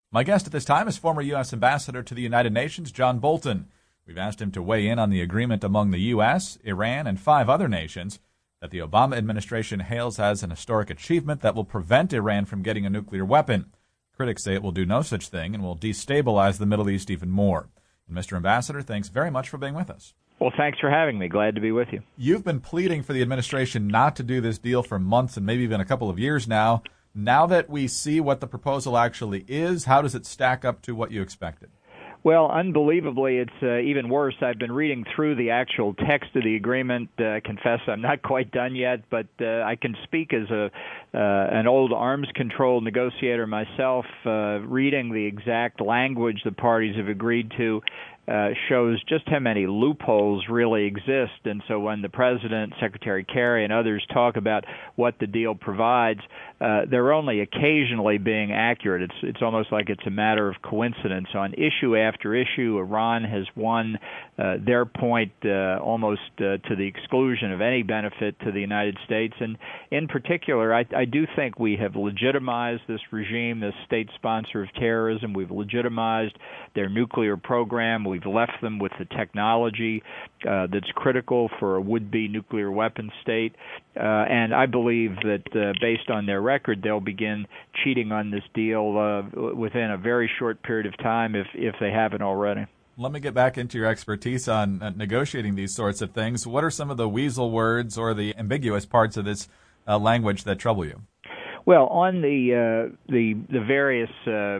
My guest at this time is former U.S. Ambassador to the United Nations, John Bolton. We've asked him to weigh in on the agreement among the U.S., Iran, and 5 other nations that the Obama administration hails as an historic achievement that will prevent Iran from getting a nuclear weapon. Critics say it will do no such thing and will destabilize the Middle East even more. And Mr. Ambassador, thanks very much for being with us. Well, thanks for having me. Glad to be with you. You've been pleading for the administration not to do this deal for months and maybe even a couple of years now. Now that we see what the proposal actually is, how does it stack up to what you expected? Well, unbelievably, it's even worse. I've been reading through the actual text of the agreement. I confess I'm not quite done yet, but I can speak as an old arms control negotiator myself. Reading the exact language the parties have agreed to shows just how many loopholes really exist. And so when the President, Secretary Kerry, and others talk about what the deal provides, they're only occasionally being accurate. It's almost like it's a matter of coincidence. On issue after issue, Iran has won their point almost to the exclusion of any benefit to the United States. And in particular, I do think we have legitimized this regime, this state sponsor of terrorism. We've legitimized their nuclear program. We've left them with the technology that's critical for a would-be nuclear weapon state. And I believe that based on their record, they'll begin cheating on this deal within a very short period of time if they haven't already. Let me get back into your expertise on negotiating these sorts of things. What are some of the weasel words or the ambiguous parts of this language that trouble you? Well, on the various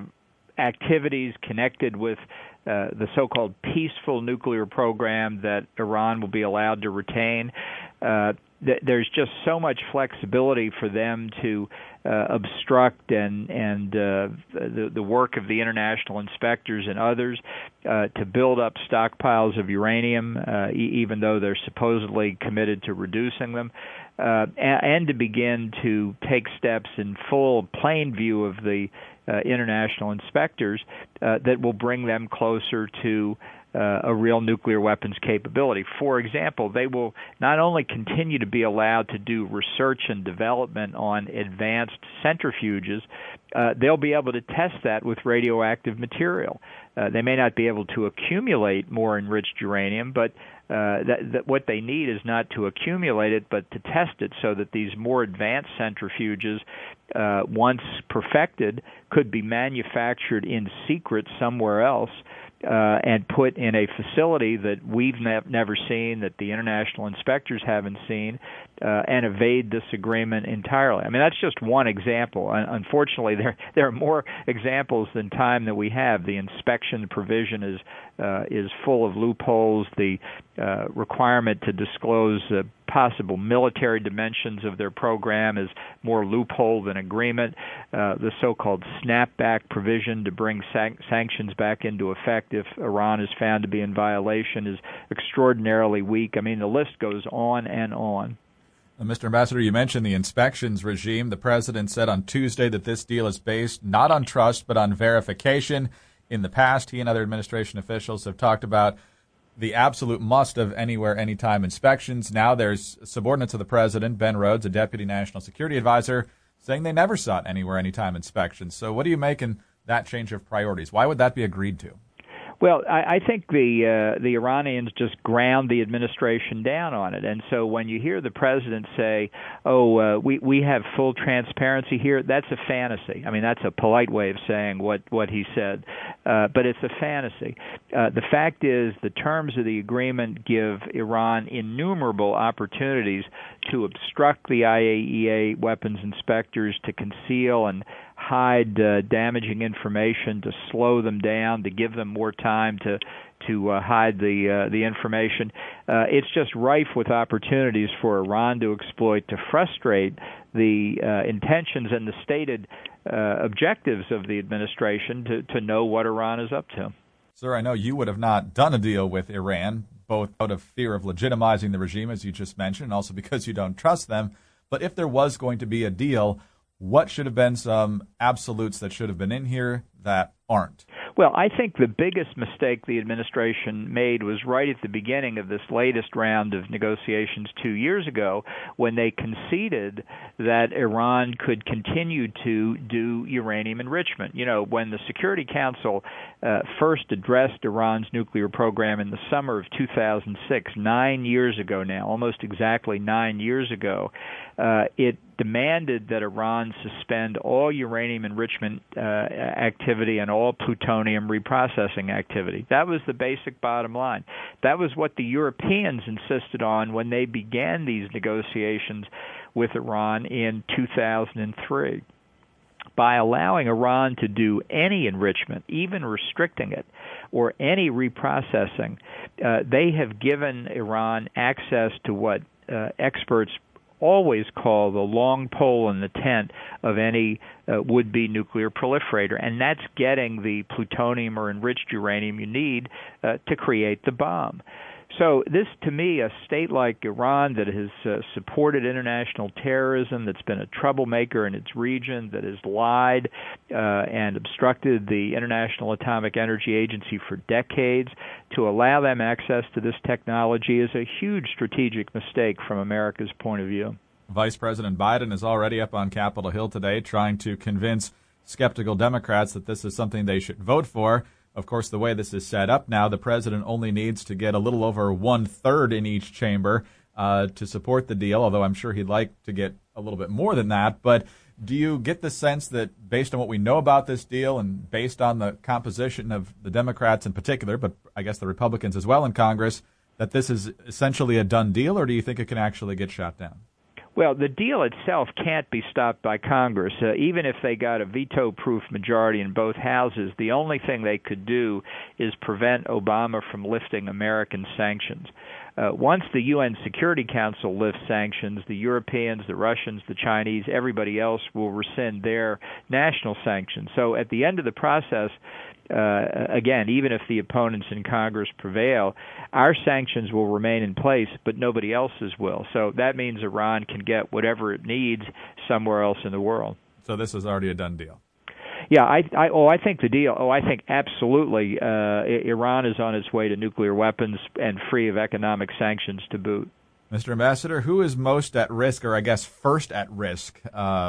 activities connected with the so-called peaceful nuclear program that Iran will be allowed to retain, there's just so much flexibility for them to obstruct and the work of the international inspectors and others to build up stockpiles of uranium, even though they're supposedly committed to reducing them, and to begin to take steps in full plain view of the international inspectors that will bring them closer to a real nuclear weapons capability. For example, they will not only continue to be allowed to do research and development on advanced centrifuges, they'll be able to test that with radioactive material. They may not be able to accumulate more enriched uranium, but what they need is not to accumulate it, but to test it so that these more advanced centrifuges, once perfected, could be manufactured in secret somewhere else and put in a facility that we've never seen, that the international inspectors haven't seen, and evade this agreement entirely. I mean, that's just one example. Unfortunately, there are more examples than time that we have. The inspection provision is full of loopholes. The requirement to disclose possible military dimensions of their program is more loophole than agreement. The so-called snapback provision to bring sanctions back into effect if Iran is found to be in violation is extraordinarily weak. I mean, the list goes on and on. Mr. Ambassador, you mentioned the inspections regime. The President said on Tuesday that this deal is based not on trust but on verification. In the past, he and other administration officials have talked about the absolute must of anywhere, anytime inspections. Now there's subordinates of the President, Ben Rhodes, a Deputy National Security Advisor, saying they never sought anywhere, anytime inspections. So what do you make in that change of priorities? Why would that be agreed to? Well, I think the Iranians just ground the administration down on it. And so when you hear the president say, we have full transparency here, that's a fantasy. I mean, that's a polite way of saying what he said. But it's a fantasy. The fact is the terms of the agreement give Iran innumerable opportunities to obstruct the IAEA weapons inspectors, to conceal and hide damaging information, to slow them down, to give them more time to hide the information. It's just rife with opportunities for Iran to exploit, to frustrate the intentions and the stated objectives of the administration to know what Iran is up to. Sir, I know you would have not done a deal with Iran, both out of fear of legitimizing the regime, as you just mentioned, and also because you don't trust them. But if there was going to be a deal, what should have been some absolutes that should have been in here that aren't? Well, I think the biggest mistake the administration made was right at the beginning of this latest round of negotiations 2 years ago, when they conceded that Iran could continue to do uranium enrichment. You know, when the Security Council first addressed Iran's nuclear program in the summer of 2006, 9 years ago now, almost exactly 9 years ago, it demanded that Iran suspend all uranium enrichment activity and all plutonium reprocessing activity. That was the basic bottom line. That was what the Europeans insisted on when they began these negotiations with Iran in 2003. By allowing Iran to do any enrichment, even restricting it, or any reprocessing, they have given Iran access to what experts always call the long pole in the tent of any would-be nuclear proliferator, and that's getting the plutonium or enriched uranium you need to create the bomb. So this, to me, a state like Iran that has supported international terrorism, that's been a troublemaker in its region, that has lied and obstructed the International Atomic Energy Agency for decades, to allow them access to this technology is a huge strategic mistake from America's point of view. Vice President Biden is already up on Capitol Hill today trying to convince skeptical Democrats that this is something they should vote for. Of course, the way this is set up now, the president only needs to get a little over 1/3 in each chamber to support the deal, although I'm sure he'd like to get a little bit more than that. But do you get the sense that based on what we know about this deal and based on the composition of the Democrats in particular, but I guess the Republicans as well in Congress, that this is essentially a done deal, or do you think it can actually get shot down? Well, the deal itself can't be stopped by Congress. Even if they got a veto-proof majority in both houses, the only thing they could do is prevent Obama from lifting American sanctions. Once the UN Security Council lifts sanctions, the Europeans, the Russians, the Chinese, everybody else will rescind their national sanctions. So at the end of the process, again, even if the opponents in Congress prevail, our sanctions will remain in place, but nobody else's will. So that means Iran can get whatever it needs somewhere else in the world. So this is already a done deal. Yeah, I think the deal. I think absolutely Iran is on its way to nuclear weapons and free of economic sanctions to boot. Mr. Ambassador, who is most at risk, or I guess first at risk,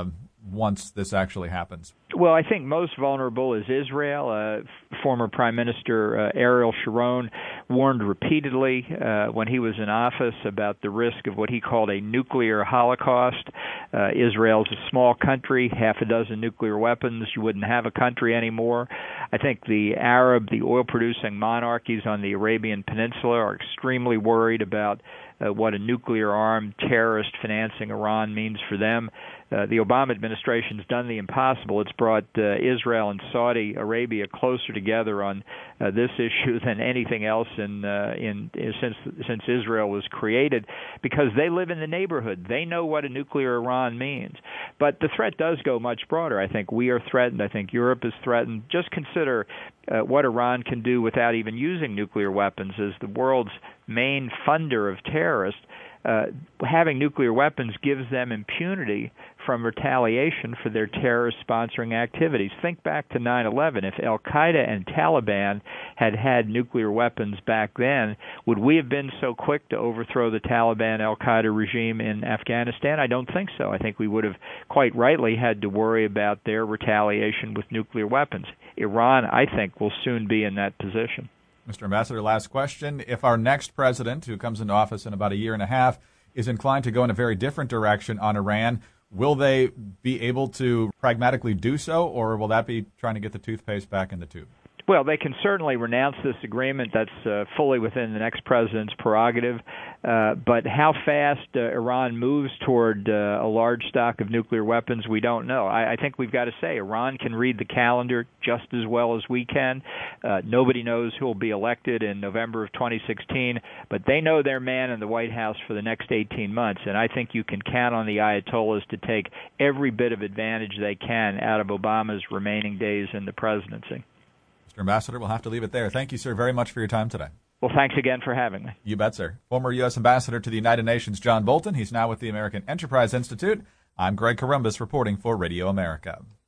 once this actually happens? Well, I think most vulnerable is Israel. Former Prime Minister Ariel Sharon warned repeatedly when he was in office about the risk of what he called a nuclear holocaust. Israel's a small country, half a dozen nuclear weapons. You wouldn't have a country anymore. I think the oil-producing monarchies on the Arabian Peninsula are extremely worried about what a nuclear-armed terrorist financing Iran means for them. The Obama administration's done the impossible. It's brought Israel and Saudi Arabia closer together on this issue than anything else since Israel was created, because they live in the neighborhood. They know what a nuclear Iran means. But the threat does go much broader. I think we are threatened. I think Europe is threatened. Just consider what Iran can do without even using nuclear weapons as the world's main funder of terrorists. Having nuclear weapons gives them impunity from retaliation for their terrorist-sponsoring activities. Think back to 9/11. If al-Qaeda and Taliban had had nuclear weapons back then, would we have been so quick to overthrow the Taliban-al-Qaeda regime in Afghanistan? I don't think so. I think we would have quite rightly had to worry about their retaliation with nuclear weapons. Iran, I think, will soon be in that position. Mr. Ambassador, last question. If our next president, who comes into office in about a year and a half, is inclined to go in a very different direction on Iran, will they be able to pragmatically do so, or will that be trying to get the toothpaste back in the tube? Well, they can certainly renounce this agreement. That's fully within the next president's prerogative. But how fast Iran moves toward a large stock of nuclear weapons, we don't know. I think we've got to say Iran can read the calendar just as well as we can. Nobody knows who will be elected in November of 2016, but they know their man in the White House for the next 18 months. And I think you can count on the Ayatollahs to take every bit of advantage they can out of Obama's remaining days in the presidency. Mr. Ambassador, we'll have to leave it there. Thank you, sir, very much for your time today. Well, thanks again for having me. You bet, sir. Former U.S. Ambassador to the United Nations, John Bolton. He's now with the American Enterprise Institute. I'm Greg Corombos reporting for Radio America.